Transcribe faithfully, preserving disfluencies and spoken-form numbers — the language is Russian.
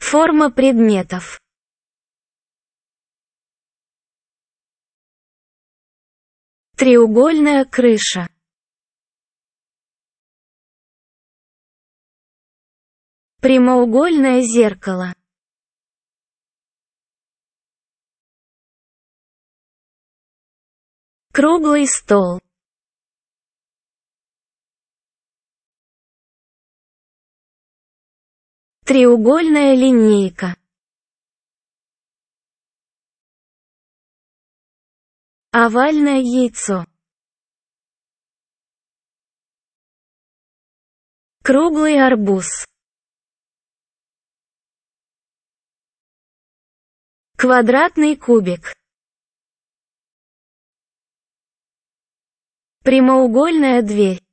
Форма предметов. Треугольная крыша. Прямоугольное зеркало. Круглый стол. Треугольная линейка. Овальное яйцо. Круглый арбуз. Квадратный кубик. Прямоугольная дверь.